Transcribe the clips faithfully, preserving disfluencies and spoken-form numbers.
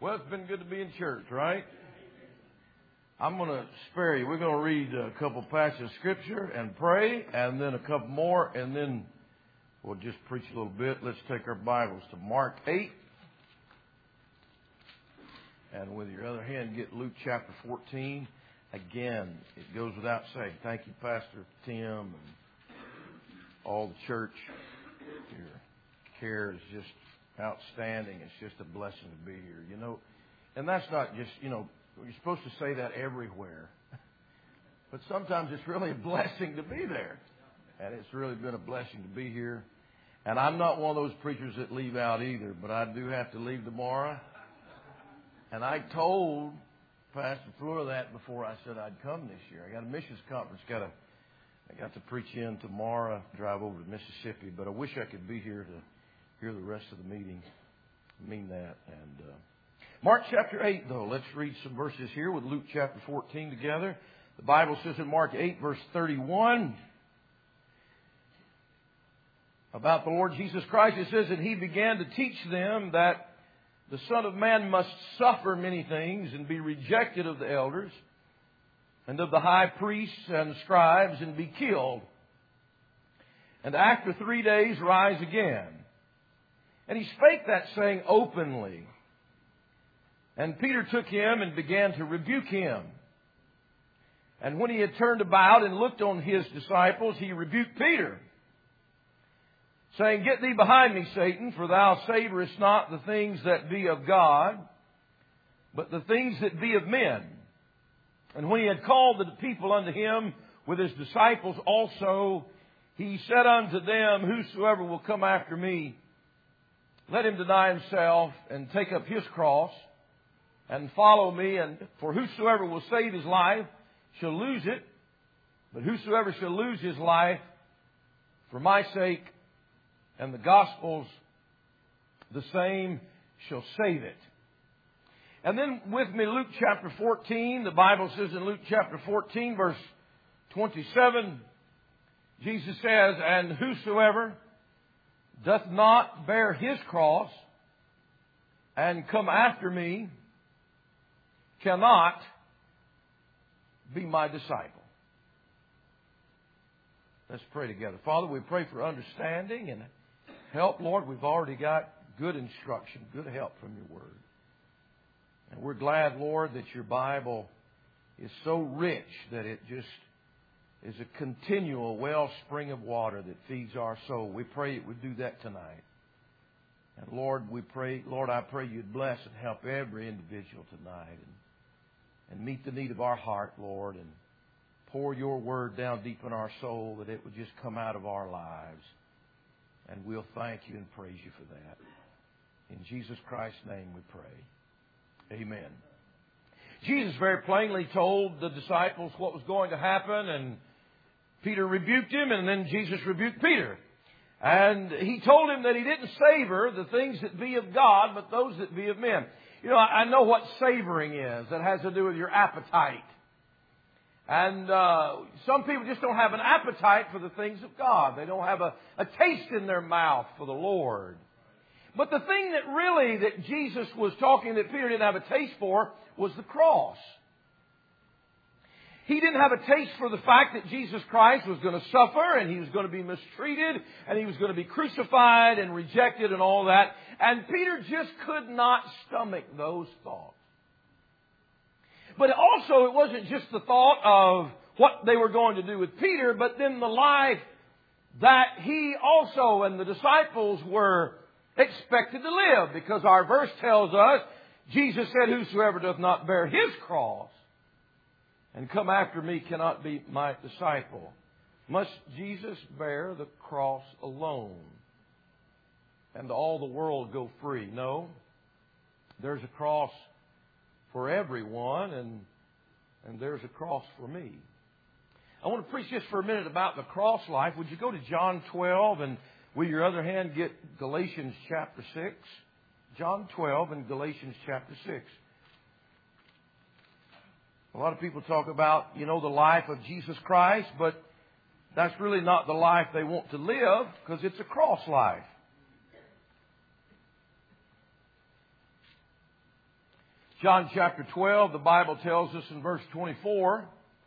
Well, it's been good to be in church, right? I'm going to spare you. We're going to read a couple passages of Scripture and pray, and then a couple more, and then we'll just preach a little bit. Let's take our Bibles to Mark eight. And with your other hand, get Luke chapter fourteen. Again, it goes without saying. Thank you, Pastor Tim and all the church. Your care is just outstanding. It's just a blessing to be here, you know. And that's not just, you know, you're supposed to say that everywhere. But sometimes it's really a blessing to be there. And it's really been a blessing to be here. And I'm not one of those preachers that leave out either, but I do have to leave tomorrow. And I told Pastor Fleur that before I said I'd come this year. I got a missions conference. Got a, I got to preach in tomorrow, drive over to Mississippi. But I wish I could be here to hear the rest of the meeting. I mean that. And uh, Mark chapter eight, though. Let's read some verses here with Luke chapter fourteen together. The Bible says in Mark eight, verse thirty-one, about the Lord Jesus Christ, it says that He began to teach them that the Son of Man must suffer many things and be rejected of the elders and of the high priests and scribes and be killed, and after three days rise again. And He spake that saying openly. And Peter took Him and began to rebuke Him. And when He had turned about and looked on His disciples, He rebuked Peter, saying, Get thee behind me, Satan, for thou savorest not the things that be of God, but the things that be of men. And when He had called the people unto Him with His disciples also, He said unto them, Whosoever will come after me, let him deny himself and take up his cross and follow me. And for whosoever will save his life shall lose it, but whosoever shall lose his life for my sake and the gospel's, the same shall save it. And then with me, Luke chapter fourteen. The Bible says in Luke chapter fourteen, verse twenty-seven, Jesus says, And whosoever doth not bear his cross and come after me cannot be my disciple. Let's pray together. Father, we pray for understanding and help, Lord. We've already got good instruction, good help from your word. And we're glad, Lord, that your Bible is so rich that it just is a continual wellspring of water that feeds our soul. We pray it would do that tonight. And Lord, we pray, Lord, I pray you'd bless and help every individual tonight and, and meet the need of our heart, Lord, and pour your word down deep in our soul that it would just come out of our lives. And we'll thank you and praise you for that. In Jesus Christ's name we pray. Amen. Jesus very plainly told the disciples what was going to happen, and Peter rebuked him, and then Jesus rebuked Peter. And he told him that he didn't savor the things that be of God, but those that be of men. You know, I know what savoring is. That has to do with your appetite. And uh, some people just don't have an appetite for the things of God. They don't have a, a taste in their mouth for the Lord. But the thing that really that Jesus was talking that Peter didn't have a taste for was the cross. He didn't have a taste for the fact that Jesus Christ was going to suffer and He was going to be mistreated and He was going to be crucified and rejected and all that. And Peter just could not stomach those thoughts. But also it wasn't just the thought of what they were going to do with Peter, but then the life that he also and the disciples were expected to live. Because our verse tells us, Jesus said, Whosoever doth not bear his cross and come after me cannot be my disciple. Must Jesus bear the cross alone and all the world go free? No. There's a cross for everyone, and, and there's a cross for me. I want to preach just for a minute about the cross life. Would you go to John twelve and with your other hand get Galatians chapter six? John twelve and Galatians chapter six. A lot of people talk about, you know, the life of Jesus Christ, but that's really not the life they want to live because it's a cross life. John chapter twelve, the Bible tells us in verse twenty-four,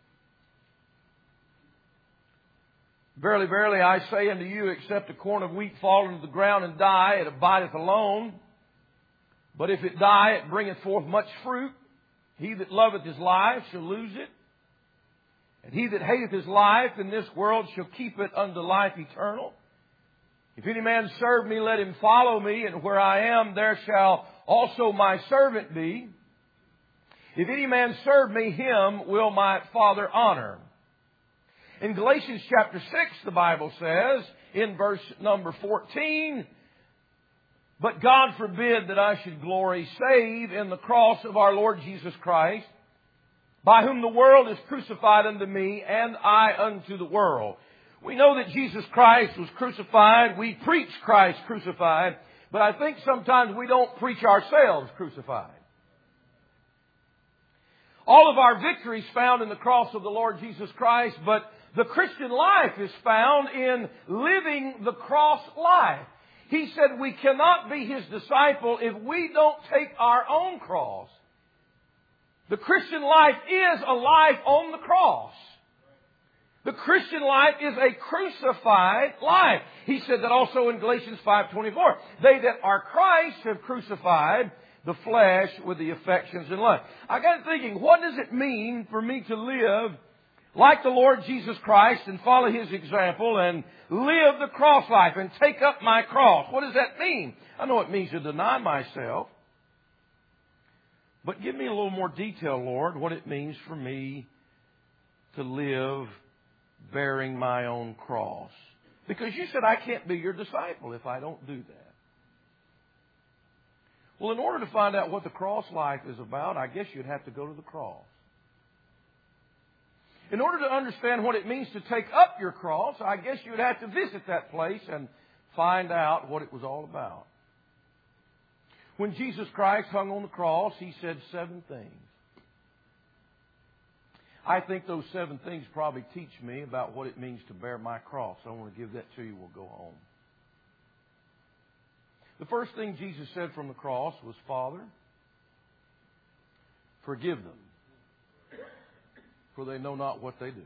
Verily, verily, I say unto you, except a corn of wheat fall into the ground and die, it abideth alone. But if it die, it bringeth forth much fruit. He that loveth his life shall lose it. And he that hateth his life in this world shall keep it unto life eternal. If any man serve me, let him follow me, and where I am, there shall also my servant be. If any man serve me, him will my Father honor. In Galatians chapter six, the Bible says, in verse number fourteen, But God forbid that I should glory save in the cross of our Lord Jesus Christ, by whom the world is crucified unto me, and I unto the world. We know that Jesus Christ was crucified. We preach Christ crucified. But I think sometimes we don't preach ourselves crucified. All of our victory is found in the cross of the Lord Jesus Christ, but the Christian life is found in living the cross life. He said we cannot be His disciple if we don't take our own cross. The Christian life is a life on the cross. The Christian life is a crucified life. He said that also in Galatians five twenty-four. They that are Christ have crucified the flesh with the affections and lust. I got thinking, what does it mean for me to live like the Lord Jesus Christ and follow His example and live the cross life and take up my cross? What does that mean? I know it means to deny myself. But give me a little more detail, Lord, what it means for me to live bearing my own cross. Because you said I can't be your disciple if I don't do that. Well, in order to find out what the cross life is about, I guess you'd have to go to the cross. In order to understand what it means to take up your cross, I guess you'd have to visit that place and find out what it was all about. When Jesus Christ hung on the cross, He said seven things. I think those seven things probably teach me about what it means to bear my cross. I want to give that to you. We'll go home. The first thing Jesus said from the cross was, Father, forgive them, for they know not what they do.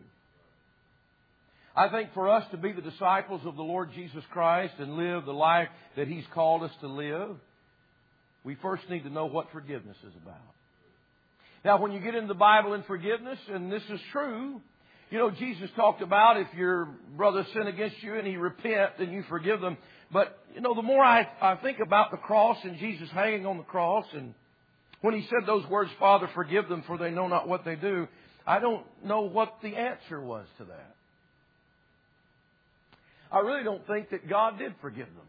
I think for us to be the disciples of the Lord Jesus Christ and live the life that He's called us to live, we first need to know what forgiveness is about. Now, when you get into the Bible and forgiveness, and this is true, you know, Jesus talked about if your brother sin against you and he repent, then you forgive them. But, you know, the more I, I think about the cross and Jesus hanging on the cross, and when He said those words, Father, forgive them, for they know not what they do, I don't know what the answer was to that. I really don't think that God did forgive them.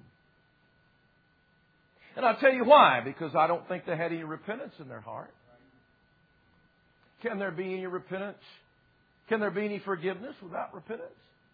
And I'll tell you why. Because I don't think they had any repentance in their heart. Can there be any repentance? Can there be any forgiveness without repentance?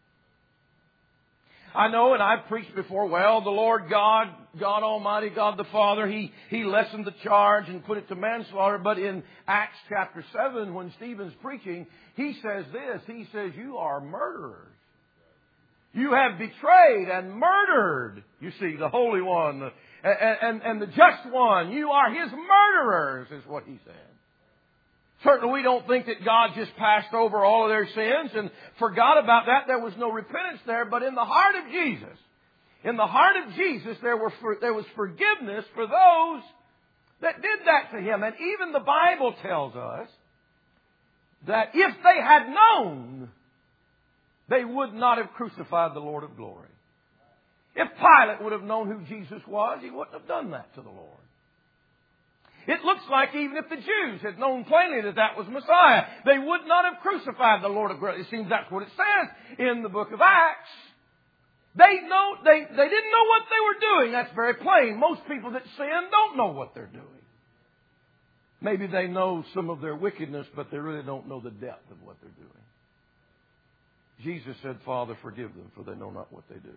I know, and I've preached before, well, the Lord God, God Almighty, God the Father, He, He lessened the charge and put it to manslaughter. But in Acts chapter seven, when Stephen's preaching, he says this. He says, you are murderers. You have betrayed and murdered, you see, the Holy One and, and, and the Just One. You are His murderers, is what he said. Certainly we don't think that God just passed over all of their sins and forgot about that. There was no repentance there. But in the heart of Jesus, in the heart of Jesus, there were for, there was forgiveness for those that did that to Him. And even the Bible tells us that if they had known, they would not have crucified the Lord of glory. If Pilate would have known who Jesus was, he wouldn't have done that to the Lord. It looks like even if the Jews had known plainly that that was Messiah, they would not have crucified the Lord of glory. It seems that's what it says in the book of Acts. They know they, they didn't know what they were doing. That's very plain. Most people that sin don't know what they're doing. Maybe they know some of their wickedness, but they really don't know the depth of what they're doing. Jesus said, Father, forgive them, for they know not what they do.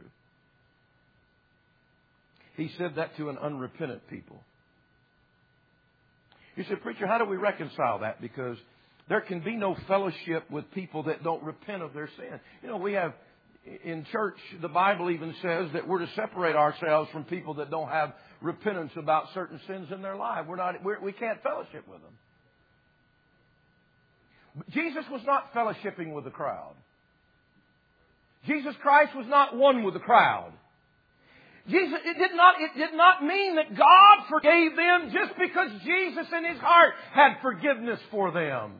He said that to an unrepentant people. You say, preacher, how do we reconcile that? Because there can be no fellowship with people that don't repent of their sin. You know, we have in church, the Bible even says that we're to separate ourselves from people that don't have repentance about certain sins in their life. We're not, we're, we can't fellowship with them. But Jesus was not fellowshipping with the crowd. Jesus Christ was not one with the crowd. Jesus, it did not, it did not mean that God forgave them just because Jesus in His heart had forgiveness for them.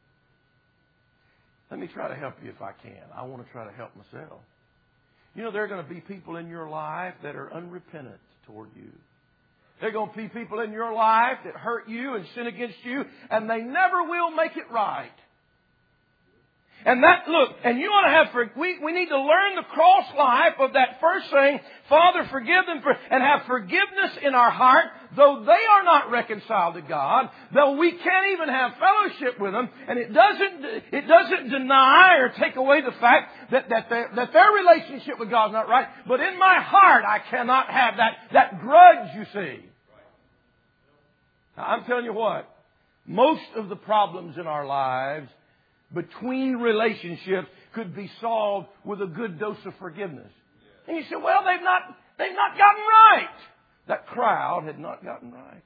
Let me try to help you if I can. I want to try to help myself. You know, there are going to be people in your life that are unrepentant toward you. There are going to be people in your life that hurt you and sin against you, and they never will make it right. And that, look, and you want to have, for, we, we need to learn the cross life of that first thing, Father, forgive them, for, and have forgiveness in our heart, though they are not reconciled to God, though we can't even have fellowship with them, and it doesn't, it doesn't deny or take away the fact that, that, their, that their relationship with God is not right, but in my heart I cannot have that, that grudge, you see. Now, I'm telling you what, most of the problems in our lives between relationships could be solved with a good dose of forgiveness. And you say, well, they've not, they've not gotten right. That crowd had not gotten right.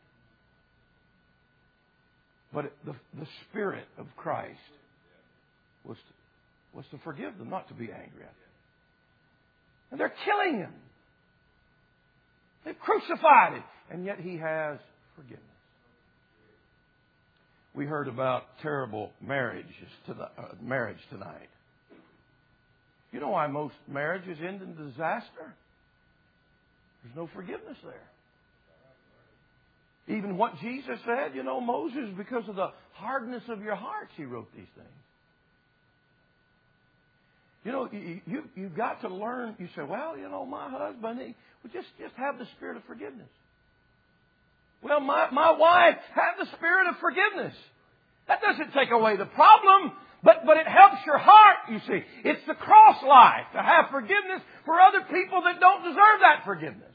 But the, the Spirit of Christ was to, was to forgive them, not to be angry at them. And they're killing Him. They've crucified Him. And yet He has forgiveness. We heard about terrible marriages to the, uh, marriage tonight. You know why most marriages end in disaster? There's no forgiveness there. Even what Jesus said, you know, Moses, because of the hardness of your hearts, he wrote these things. You know, you, you, you've got to learn. You say, well, you know, my husband, he, well, just, just have the spirit of forgiveness. Well, my, my wife, have the spirit of forgiveness. That doesn't take away the problem, but, but it helps your heart, you see. It's the cross life, to have forgiveness for other people that don't deserve that forgiveness.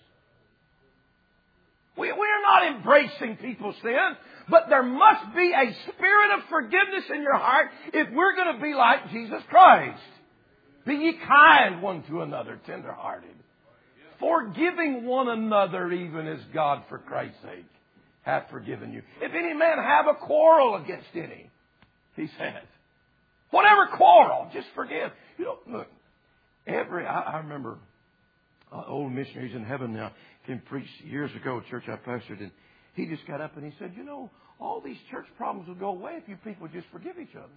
We, we're not embracing people's sins, but there must be a spirit of forgiveness in your heart if we're going to be like Jesus Christ. Be ye kind one to another, tender-hearted, forgiving one another even as God for Christ's sake hath forgiven you. If any man have a quarrel against any, he says, whatever quarrel, just forgive. You know, look, every, I, I remember uh, old missionaries in heaven now came preach years ago, a church I pastored, and he just got up and he said, you know, all these church problems will go away if you people just forgive each other.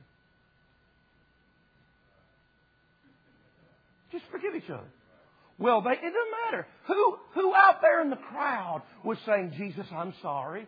Just forgive each other. Well, they, it doesn't matter. Who, who out there in the crowd was saying, Jesus, I'm sorry?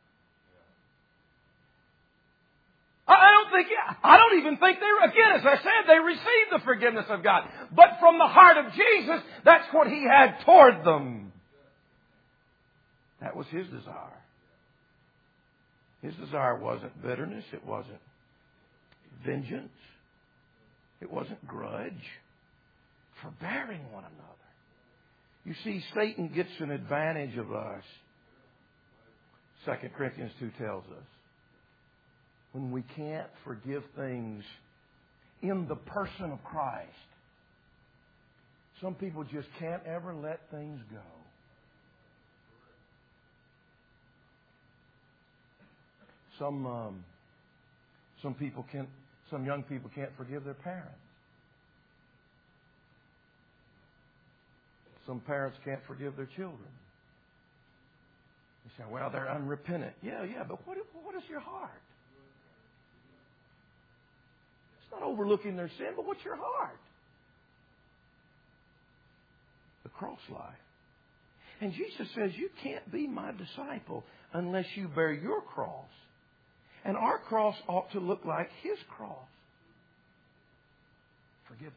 I, I don't think, I don't even think they, again, as I said, they received the forgiveness of God. But from the heart of Jesus, that's what He had toward them. That was His desire. His desire wasn't bitterness. It wasn't vengeance. It wasn't grudge. Forbearing one another. You see, Satan gets an advantage of us. Second Corinthians two tells us. When we can't forgive things in the person of Christ. Some people just can't ever let things go. Some um, some people can't. Some young people can't forgive their parents. Some parents can't forgive their children. You say, well, they're unrepentant. Yeah, yeah, but what, what is your heart? It's not overlooking their sin, but what's your heart? The cross life. And Jesus says, you can't be my disciple unless you bear your cross. And our cross ought to look like His cross. Forgiveness.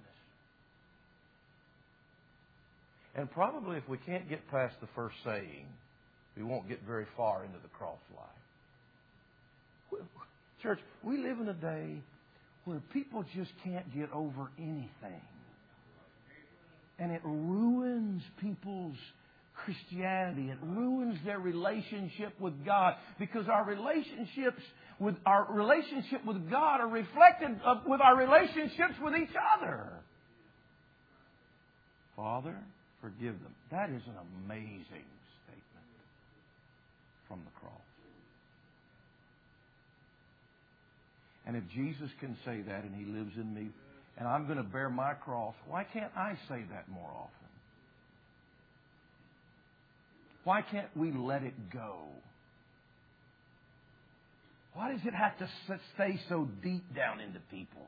And probably if we can't get past the first saying, we won't get very far into the cross life. Church, we live in a day where people just can't get over anything. And it ruins people's Christianity. It ruins their relationship with God, because our relationships with our relationship with God are reflected with our relationships with each other. Father, forgive them. That is an amazing statement from the cross. And if Jesus can say that and He lives in me, and I'm going to bear my cross, why can't I say that more often? Why can't we let it go? Why does it have to stay so deep down into people?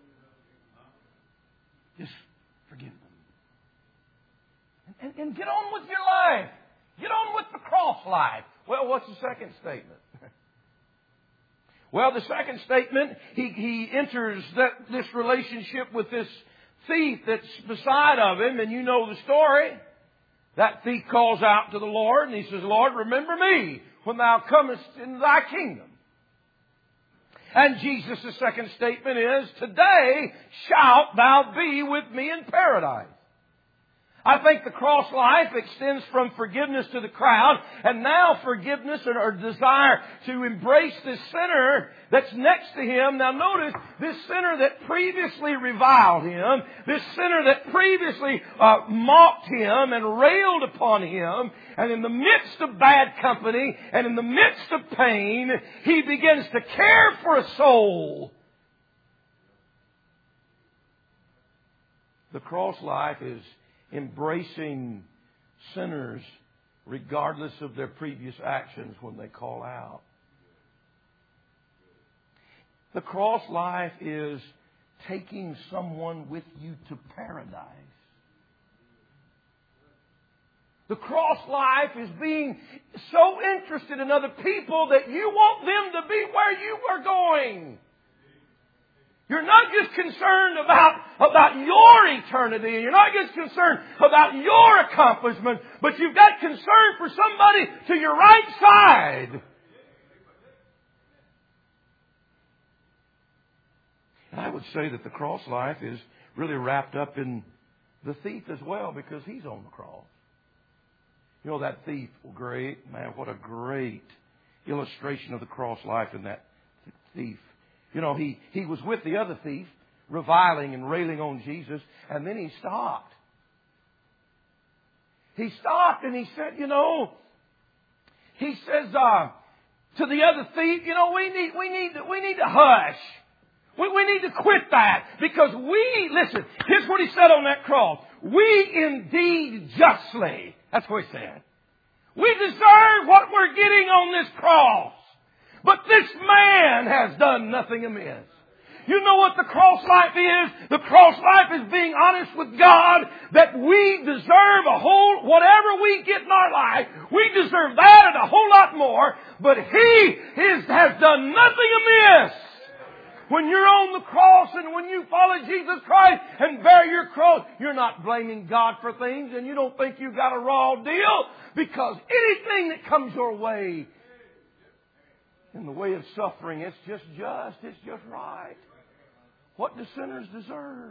Just forgive them. And, and, and get on with your life. Get on with the cross life. Well, what's the second statement? Well, the second statement, he, he enters that, this relationship with this thief that's beside of him, and you know the story. That thief calls out to the Lord, and he says, Lord, remember me when thou comest in thy kingdom. And Jesus' second statement is, today shalt thou be with me in paradise. I think the cross life extends from forgiveness to the crowd, and now forgiveness or desire to embrace this sinner that's next to him. Now notice, this sinner that previously reviled him, this sinner that previously uh, mocked him and railed upon him, and in the midst of bad company and in the midst of pain, he begins to care for a soul. The cross life is embracing sinners regardless of their previous actions when they call out. The cross life is taking someone with you to paradise. The cross life is being so interested in other people that you want them to be where you are going. You're not just concerned about, about your eternity. You're not just concerned about your accomplishment, but you've got concern for somebody to your right side. And I would say that the cross life is really wrapped up in the thief as well, because he's on the cross. You know, that thief, great, man, what a great illustration of the cross life in that thief. You know, he, he was with the other thief, reviling and railing on Jesus, and then he stopped. He stopped and he said, you know, he says uh, to the other thief, you know, we need, we need, to, we need to hush. We, we need to quit that, because we, listen, here's what he said on that cross. We indeed justly, that's what he said. We deserve what we're getting on this cross. But this man has done nothing amiss. You know what the cross life is? The cross life is being honest with God that we deserve a whole, whatever we get in our life, we deserve that and a whole lot more. But He is, has done nothing amiss. When you're on the cross and when you follow Jesus Christ and bear your cross, you're not blaming God for things, and you don't think you've got a raw deal, because anything that comes your way in the way of suffering, it's just just, it's just right. What do sinners deserve?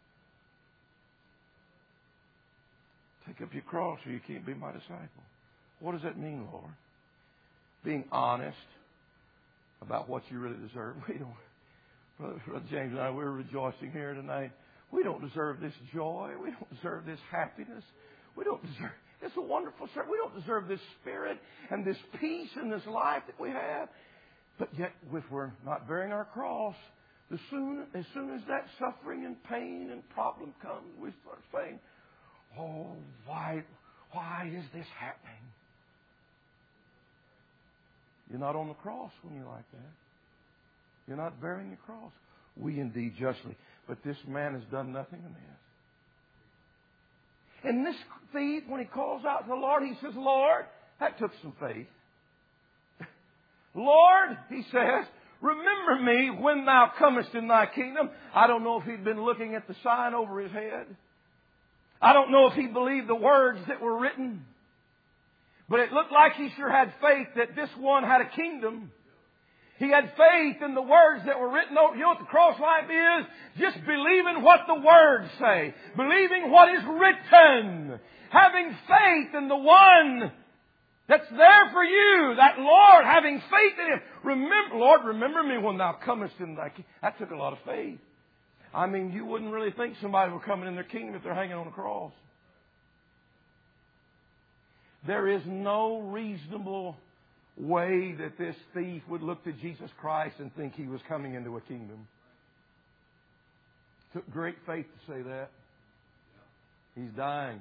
Take up your cross or you can't be my disciple. What does that mean, Lord? Being honest about what you really deserve. We don't, Brother, Brother James and I, we're rejoicing here tonight. We don't deserve this joy. We don't deserve this happiness. We don't deserve, it's a wonderful service. We don't deserve this spirit and this peace and this life that we have. But yet, if we're not bearing our cross, as soon, as soon as that suffering and pain and problem comes, we start saying, oh, why, why is this happening? You're not on the cross when you're like that. You're not bearing your cross. We indeed justly. But this man has done nothing amiss. And this thief, when he calls out to the Lord, he says, Lord, that took some faith. Lord, he says, remember me when thou comest in thy kingdom. I don't know if he'd been looking at the sign over his head. I don't know if he believed the words that were written. But it looked like he sure had faith that this one had a kingdom. He had faith in the words that were written. You know what the cross life is? Just believing what the words say. Believing what is written. Having faith in the one that's there for you. That Lord, having faith in Him. Remember, Lord, remember me when thou comest in thy kingdom. That took a lot of faith. I mean, you wouldn't really think somebody were coming in their kingdom if they're hanging on a cross. There is no reasonable way that this thief would look to Jesus Christ and think he was coming into a kingdom. It took great faith to say that. He's dying.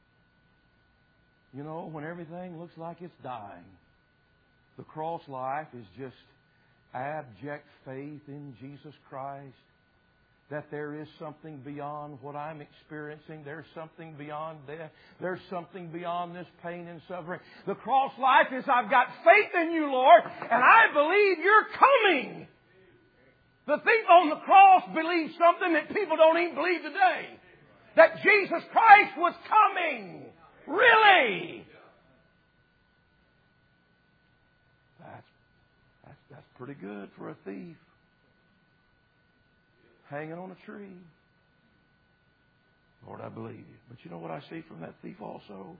You know, when everything looks like it's dying, the cross life is just abject faith in Jesus Christ. That there is something beyond what I'm experiencing. There's something beyond death. There's something beyond this pain and suffering. The cross life is, I've got faith in you, Lord, and I believe you're coming. The thief on the cross believes something that people don't even believe today. That Jesus Christ was coming. Really? That's, that's, that's pretty good for a thief. Hanging on a tree. Lord, I believe you. But you know what I see from that thief also?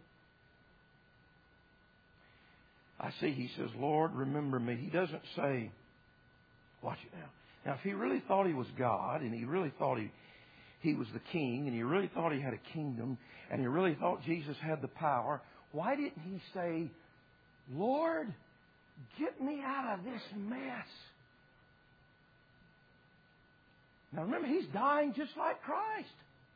I see he says, Lord, remember me. He doesn't say, watch it now. Now, if he really thought he was God, and he really thought he, he was the king, and he really thought he had a kingdom, and he really thought Jesus had the power, why didn't he say, Lord, get me out of this mess? Now remember, he's dying just like Christ.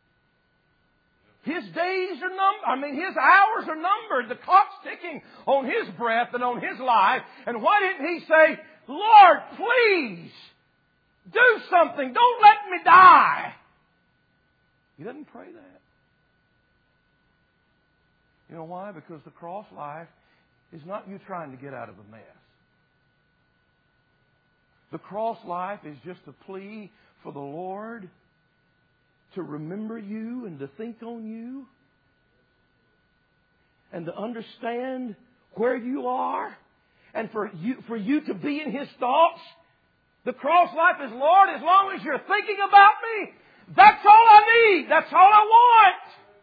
His days are numbered. I mean, his hours are numbered. The clock's ticking on his breath and on his life. And why didn't he say, Lord, please, do something. Don't let me die. He doesn't pray that. You know why? Because the cross life is not you trying to get out of a mess. The cross life is just a plea for the Lord to remember you and to think on you and to understand where you are and for you, for you to be in His thoughts. The cross life is, Lord, as long as you're thinking about me, that's all I need. That's all I want.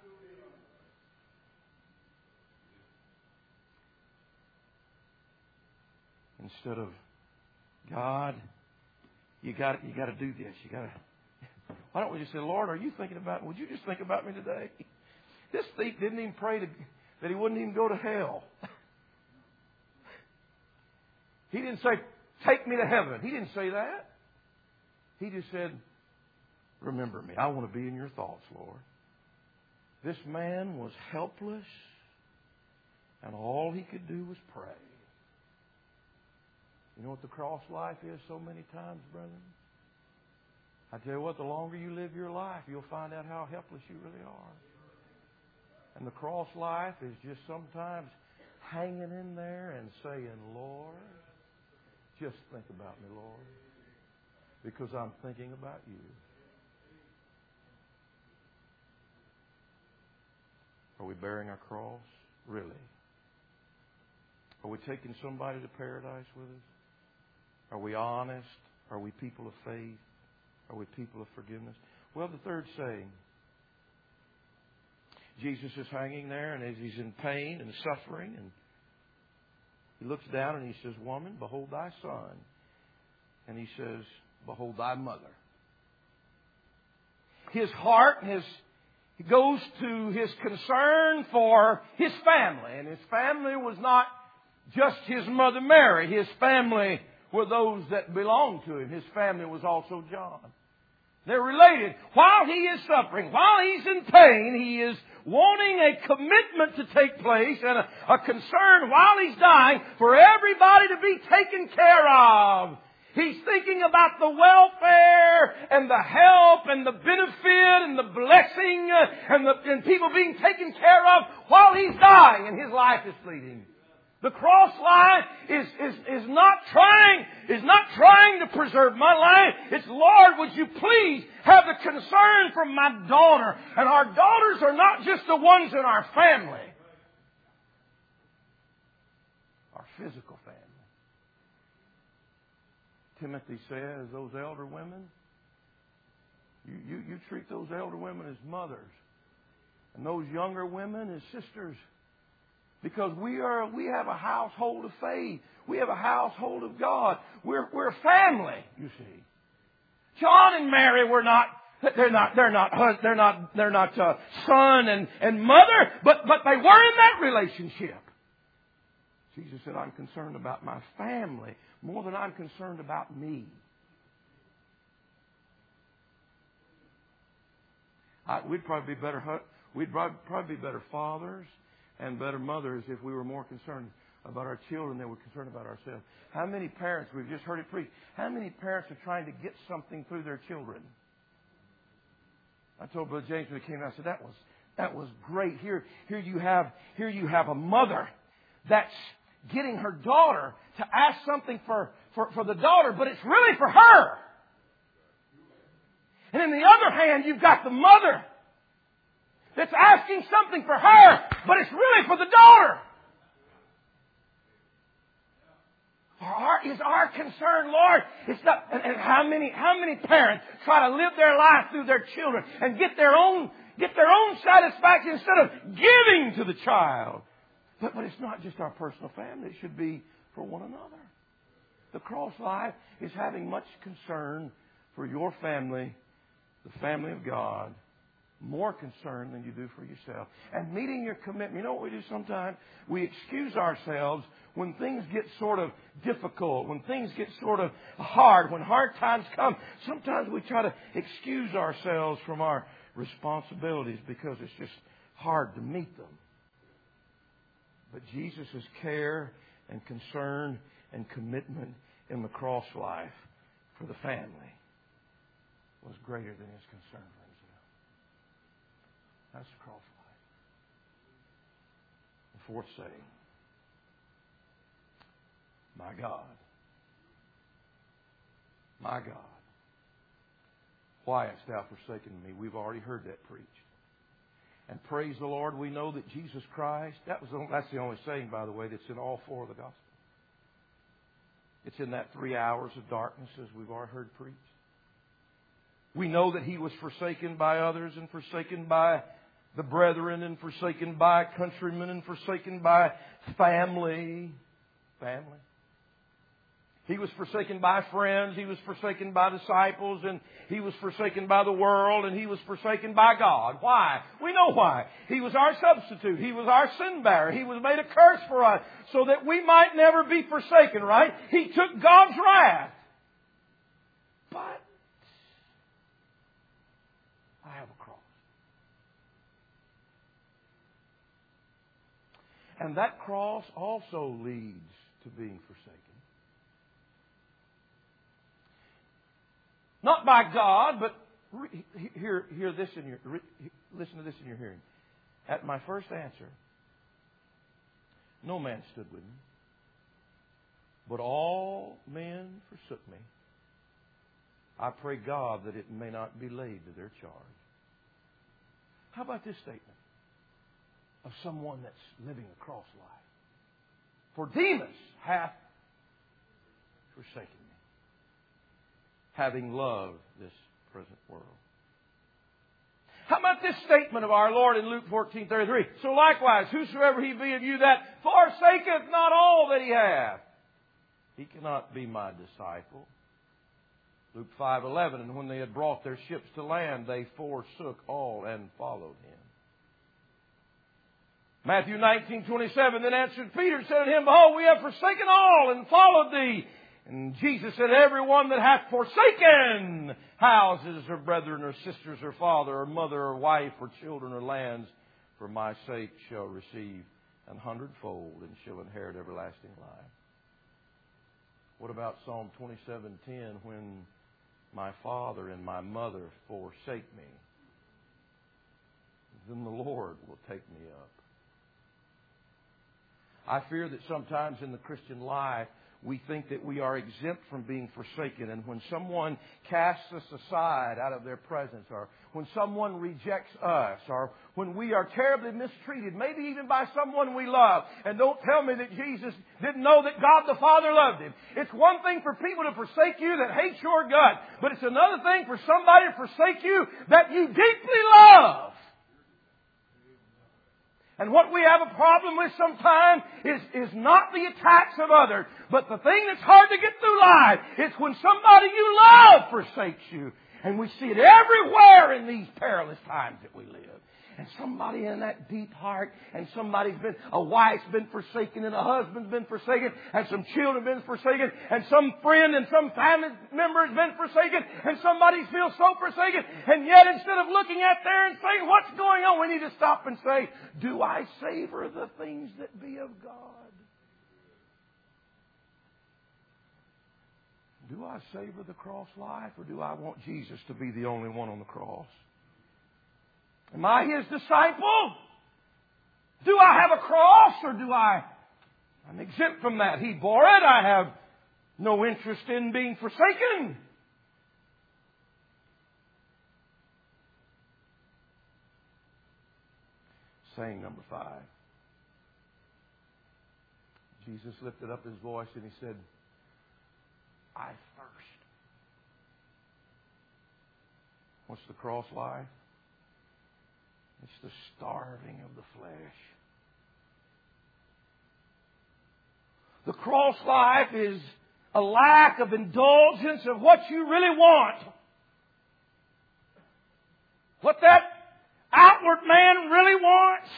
Instead of, God, You got you got to do this. You got to. Why don't we just say, Lord, are you thinking about? Would you just think about me today? This thief didn't even pray to, that he wouldn't even go to hell. He didn't say, take me to heaven. He didn't say that. He just said, remember me. I want to be in your thoughts, Lord. This man was helpless, and all he could do was pray. You know what the cross life is so many times, brethren? I tell you what, the longer you live your life, you'll find out how helpless you really are. And the cross life is just sometimes hanging in there and saying, Lord, just think about me, Lord, because I'm thinking about you. Are we bearing our cross? Really? Are we taking somebody to paradise with us? Are we honest? Are we people of faith? Are we people of forgiveness? Well, the third saying. Jesus is hanging there, and as he's in pain and suffering, and he looks down and he says, Woman, behold thy son. And he says, Behold thy mother. His heart, his, he goes to his concern for his family. And his family was not just his mother Mary. His family were those that belonged to him. His family was also John. They're related. While he is suffering, while he's in pain, he is wanting a commitment to take place and a, a concern while he's dying for everybody to be taken care of. He's thinking about the welfare and the help and the benefit and the blessing and, the, and people being taken care of while he's dying and his life is fleeting. The cross life is, is, is not trying, is not trying to preserve my life. It's, Lord, would you please have the concern for my daughter? And our daughters are not just the ones in our family. Our physical family. Timothy says, those elder women, you, you, you treat those elder women as mothers. And those younger women as sisters. Because we are, we have a household of faith. We have a household of God. We're, we're family, you see. John and Mary were not They're not, they're not, they're not, they're not uh, son and, and mother, but, but they were in that relationship. Jesus said, I'm concerned about my family more than I'm concerned about me. I, we'd probably be better, we'd probably be better fathers and better mothers if we were more concerned about our children than we're concerned about ourselves. How many parents, we've just heard it preached, how many parents are trying to get something through their children? I told Brother James when he came out, I said, that was, that was great. Here, here you have, here you have a mother that's getting her daughter to ask something for, for, for the daughter, but it's really for her. And in the other hand, you've got the mother that's asking something for her, but it's really for the daughter. Our, is our concern, Lord, it's not, and, and how many, how many parents try to live their life through their children and get their own, get their own satisfaction instead of giving to the child. But, but it's not just our personal family. It should be for one another. The cross life is having much concern for your family, the family of God, more concern than you do for yourself. And meeting your commitment. You know what we do sometimes? We excuse ourselves when things get sort of difficult, when things get sort of hard, when hard times come. Sometimes we try to excuse ourselves from our responsibilities because it's just hard to meet them. But Jesus' care and concern and commitment in the cross life for the family was greater than his concern for himself. That's the cross life. The fourth saying, my God, my God, why hast thou forsaken me? We've already heard that preached. And praise the Lord, we know that Jesus Christ, that was the, that's the only saying, by the way, that's in all four of the Gospels. It's in that three hours of darkness, as we've already heard preached. We know that he was forsaken by others and forsaken by the brethren and forsaken by countrymen and forsaken by family. Family. He was forsaken by friends. He was forsaken by disciples. And he was forsaken by the world. And he was forsaken by God. Why? We know why. He was our substitute. He was our sin bearer. He was made a curse for us so that we might never be forsaken, right? He took God's wrath. But I have a cross. And that cross also leads to being forsaken. Not by God, but hear, hear this in your, listen to this in your hearing. At my first answer, no man stood with me, but all men forsook me. I pray God that it may not be laid to their charge. How about this statement of someone that's living a cross life? For Demas hath forsaken me, having loved this present world. How about this statement of our Lord in Luke fourteen thirty-three? So likewise, whosoever he be of you that forsaketh not all that he hath, he cannot be my disciple. Luke five eleven, and when they had brought their ships to land, they forsook all and followed him. Matthew nineteen twenty-seven, then answered Peter and said unto him, behold, we have forsaken all and followed thee. And Jesus said, everyone that hath forsaken houses or brethren or sisters or father or mother or wife or children or lands for my sake shall receive an hundredfold and shall inherit everlasting life. What about Psalm twenty-seven ten, when my father and my mother forsake me, then the Lord will take me up. I fear that sometimes in the Christian life, we think that we are exempt from being forsaken. And when someone casts us aside out of their presence, or when someone rejects us, or when we are terribly mistreated, maybe even by someone we love, and don't tell me that Jesus didn't know that God the Father loved him. It's one thing for people to forsake you that hate your gut, but it's another thing for somebody to forsake you that you deeply love. And what we have a problem with sometimes is, is not the attacks of others, but the thing that's hard to get through life is when somebody you love forsakes you. And we see it everywhere in these perilous times that we live. And somebody in that deep heart, and somebody's been, a wife's been forsaken, and a husband's been forsaken, and some children have been forsaken, and some friend and some family member has been forsaken, and somebody feels so forsaken. And yet instead of looking at there and saying, what's going on? We need to stop and say, do I savor the things that be of God? Do I savor the cross life, or do I want Jesus to be the only one on the cross? Am I His disciple? Do I have a cross, or do I... I'm exempt from that. He bore it. I have no interest in being forsaken. Saying number five. Jesus lifted up His voice and He said, I thirst. What's the cross life? It's the starving of the flesh. The cross life is a lack of indulgence of what you really want. What that outward man really wants.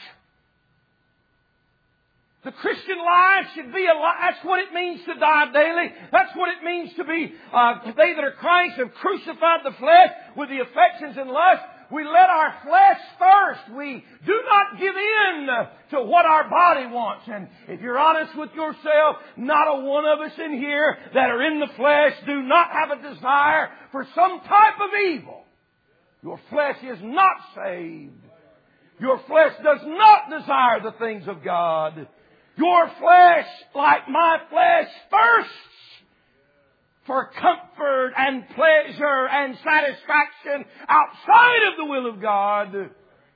The Christian life should be a life. That's what it means to die daily. That's what it means to be, uh, they that are Christ have crucified the flesh with the affections and lusts. We let our flesh thirst. We do not give in to what our body wants. And if you're honest with yourself, not a one of us in here that are in the flesh do not have a desire for some type of evil. Your flesh is not saved. Your flesh does not desire the things of God. Your flesh, like my flesh, thirsts for comfort and pleasure and satisfaction outside of the will of God. And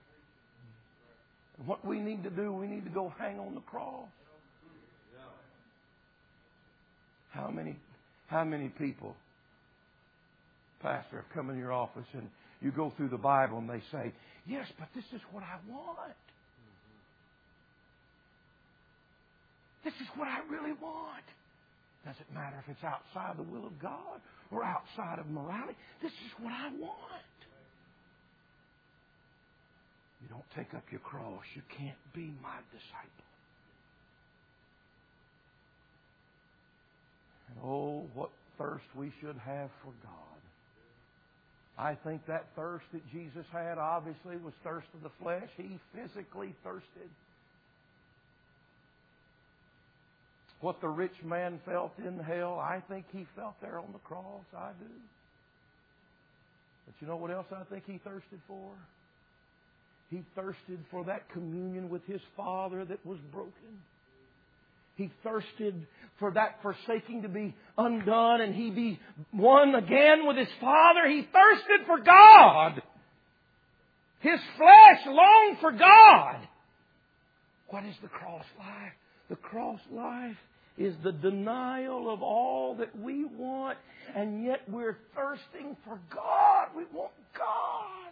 what we need to do, we need to go hang on the cross. How many, how many people, Pastor, have come in your office and you go through the Bible and they say, yes, but this is what I want. This is what I really want. Doesn't matter if it's outside the will of God or outside of morality. This is what I want. You don't take up your cross, you can't be my disciple. And oh, what thirst we should have for God. I think that thirst that Jesus had obviously was thirst of the flesh. He physically thirsted. What the rich man felt in hell, I think he felt there on the cross. I do. But you know what else I think he thirsted for? He thirsted for that communion with his Father that was broken. He thirsted for that forsaking to be undone and he be one again with his Father. He thirsted for God. His flesh longed for God. What is the cross life? The cross life is the denial of all that we want, and yet we're thirsting for God. We want God.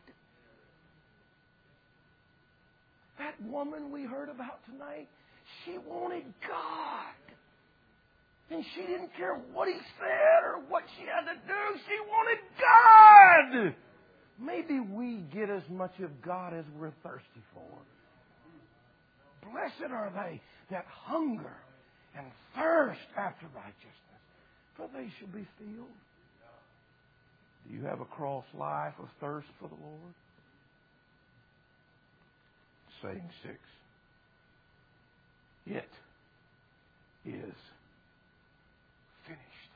That woman we heard about tonight, she wanted God. And she didn't care what he said or what she had to do. She wanted God. Maybe we get as much of God as we're thirsty for. Blessed are they that hunger and thirst after righteousness, for they shall be filled. Do you have a cross life of thirst for the Lord? Saying six. It is finished.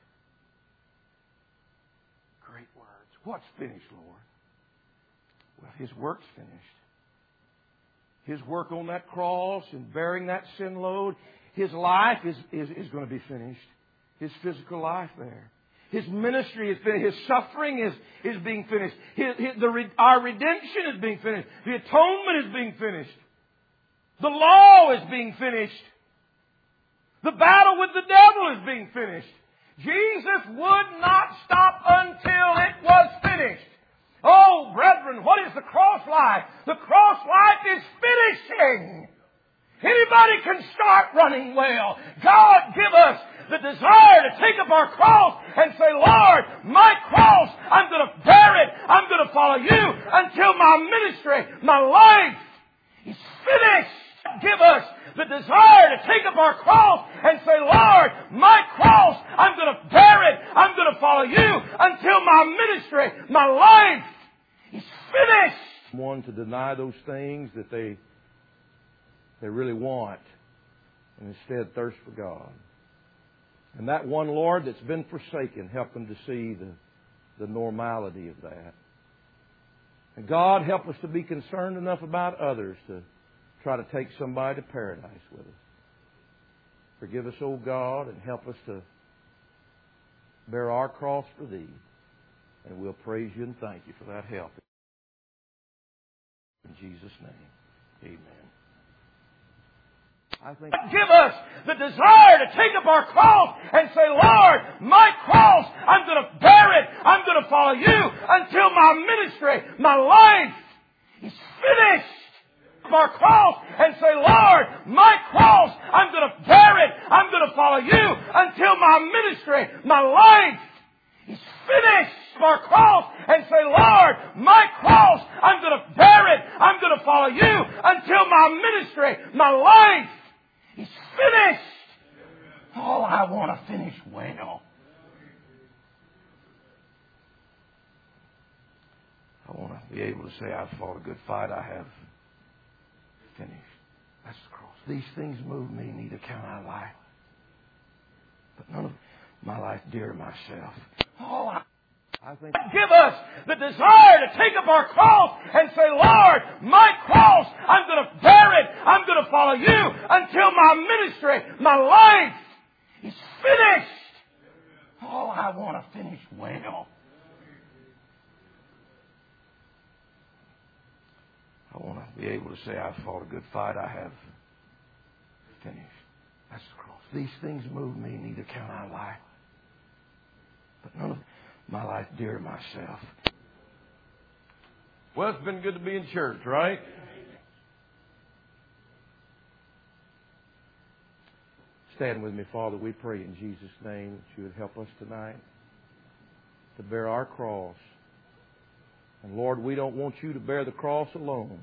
Great words. What's finished, Lord? Well, His work's finished. His work on that cross and bearing that sin load, His life is, is, is going to be finished. His physical life there. His ministry is finished. His suffering is, is being finished. His, his, the, our redemption is being finished. The atonement is being finished. The law is being finished. The battle with the devil is being finished. Jesus would not stop until it was finished. Oh, brethren, what is the cross life? The cross life is finishing. Anybody can start running well. God, give us the desire to take up our cross and say, Lord, my cross, I'm going to bear it. I'm going to follow you until my ministry, my life is finished. Give us the desire to take up our cross and say, Lord, my cross, I'm going to bear it. I'm going to follow you until my ministry, my life is finished. One to deny those things that they they really want and instead thirst for God. And that one, Lord, that's been forsaken, help them to see the, the normality of that. And God, help us to be concerned enough about others to try to take somebody to paradise with us. Forgive us, O God, and help us to bear our cross for Thee. And we'll praise You and thank You for that help. In Jesus' name, amen. I think give us the desire to take up our cross and say, Lord, my cross, I'm going to bear it. I'm going to follow You until my ministry, my life is finished. Our cross and say, Lord, my cross, I'm going to bear it. I'm going to follow You until my ministry, my life is finished. Our cross and say, Lord, my cross, I'm going to bear it. I'm going to follow You until my ministry, my life is finished. Oh, I want to finish well. I want to be able to say, I've fought a good fight. I have finished. That's the cross. These things move me, neither count I life. But none of my life dear to myself. Oh, I I think give us the desire to take up our cross and say, Lord, my cross, I'm going to bear it. I'm going to follow You until my ministry, my life is finished. Oh, I want to finish well. I want to be able to say, I've fought a good fight. I have finished. That's the cross. These things move me, neither count I life. But none of my life dear to myself. Well, it's been good to be in church, right? Stand with me, Father. We pray in Jesus' name that You would help us tonight to bear our cross. And Lord, we don't want You to bear the cross alone.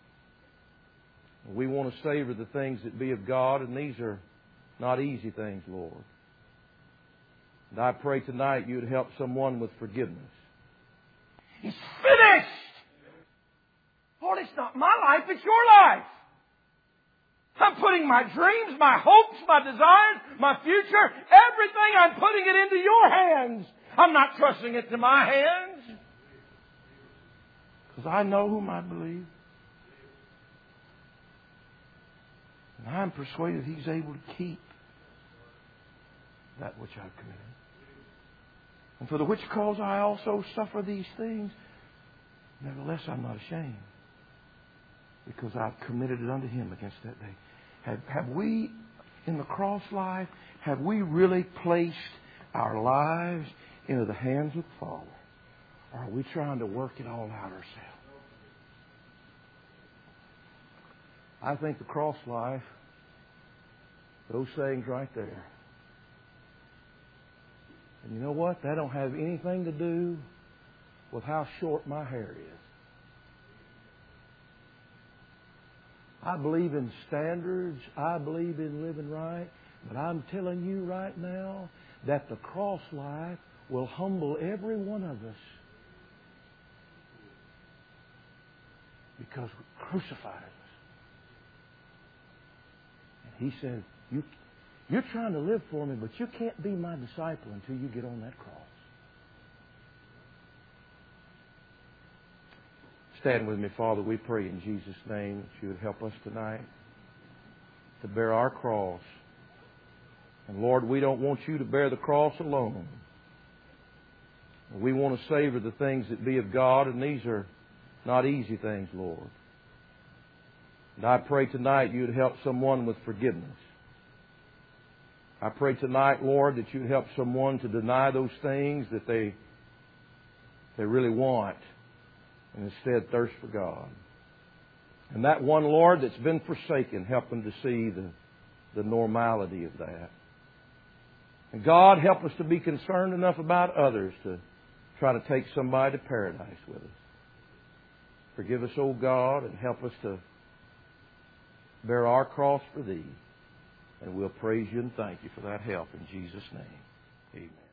We want to savor the things that be of God, and these are not easy things, Lord. And I pray tonight You would help someone with forgiveness. It's finished! Lord, it's not my life, it's Your life. I'm putting my dreams, my hopes, my desires, my future, everything, I'm putting it into Your hands. I'm not trusting it to my hands. Because I know whom I believe. And I'm persuaded He's able to keep that which I've committed. And for the which cause I also suffer these things, nevertheless I'm not ashamed, because I've committed it unto Him against that day. Have, have we, in the cross life, have we really placed our lives into the hands of the Father? Or are we trying to work it all out ourselves? I think the cross life, those things right there, and you know what? That don't have anything to do with how short my hair is. I believe in standards. I believe in living right. But I'm telling you right now that the cross life will humble every one of us, because we crucified us. And He said, you, you're trying to live for Me, but you can't be My disciple until you get on that cross. Stand with me, Father. We pray in Jesus' name that You would help us tonight to bear our cross. And Lord, we don't want You to bear the cross alone. We want to savor the things that be of God, and these are not easy things, Lord. And I pray tonight You would help someone with forgiveness. I pray tonight, Lord, that You would help someone to deny those things that they, they really want, and instead thirst for God. And that one, Lord, that's been forsaken, help them to see the, the normality of that. And God, help us to be concerned enough about others to try to take somebody to paradise with us. Forgive us, O God, and help us to bear our cross for Thee. And we'll praise You and thank You for that help in Jesus' name. Amen.